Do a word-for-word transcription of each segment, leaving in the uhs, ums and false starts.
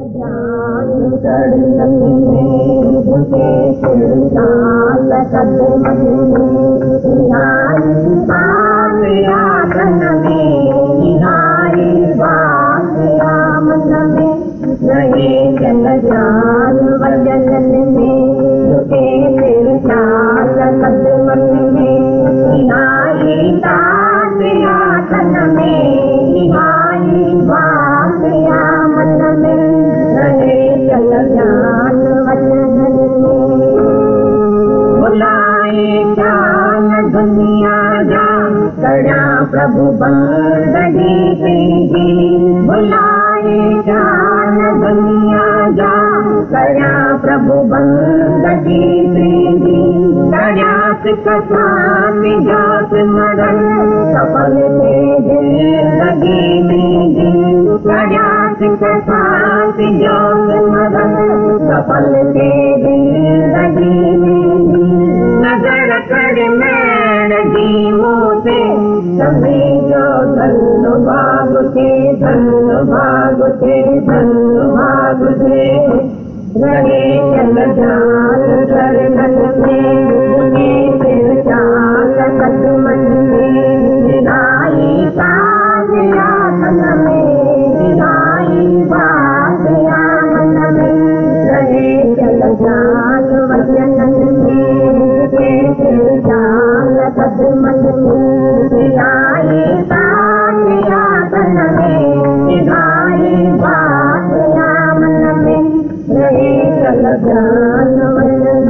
प्रभु बंदगी तेरी बुलाए जान दुनिया जा कया प्रभु बंदगी तेरी कया कसान जात मरण सफल तेरे जिंदगी मेरी कया कसान जात मरण सफल तेरे जिंदगी मेरी नजर कर मैन जी मोते सभी जो धन भाग के धन भाग के धन भाग के रहे चल जान कर मन में मुझे फिर चाल कदमन में निगाही साज आसन में निगाही बात आमन में रहे चल जान वचन में मुझे फिर चाल कदमन में निगाही साज आसन में निगाही बात आमन में रहे चल जान वचन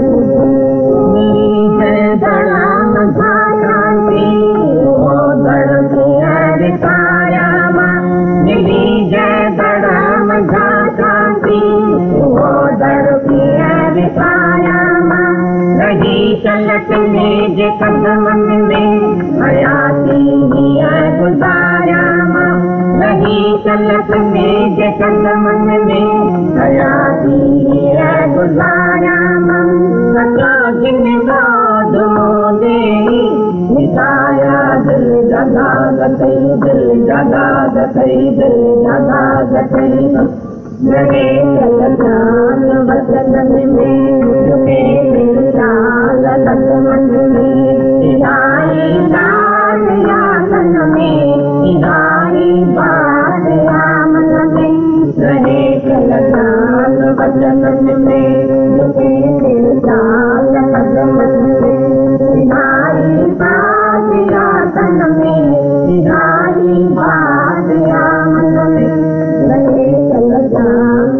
में धड़ाम धाराती वो धड़की है काया मां मिली जय धड़ाम धाराती वो धड़की है काया मां रही चलत में जे कदमन में हयाती ही है गुजारा मां रही चलत में जे कदमन में हयाती ही है गुजारा मां सका जिन बाद मोदे मिटाया दिल जगा गई दिल जगा गई दिल जगा गई रहे चल जान वचन में झुके दिल चाल कदमन में निगाही साज आसन में निगाही बात आमन में रहे चल जान वचन में झुके दिल चाल कदमन में निगाही साज आसन में निगाही बात आमन में रहे चल जान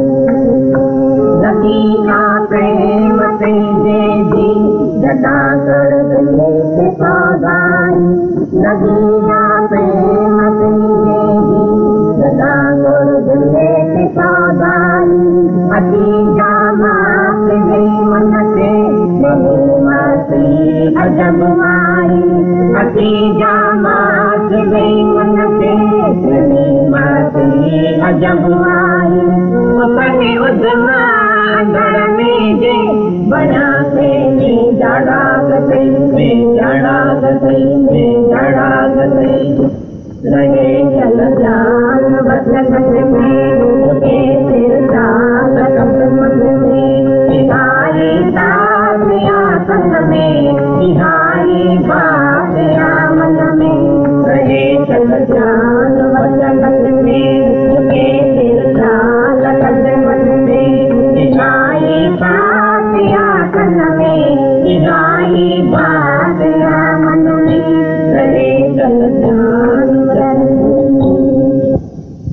नदीना प्रेम से जी जटा कर दिले से सौदाई नदीना प्रेम से जी जटा कर दिले से सौदाई अति जामा से मन से मधुमती अजब आई अति जामा से मन से मधुमती अजब आई अपने उदमा अंदर में जे बना से में जड़ा गई में जड़ा गई में जड़ा गई रहे चल जान वचन में मुझे फिर चाल कदमन में निगाही साज आसन में निगाही बात आमन में रहे चल जान वचन में मुझे फिर चाल कदमन में निगाही बात आसन में निगाही बात आमन में रहे चल जान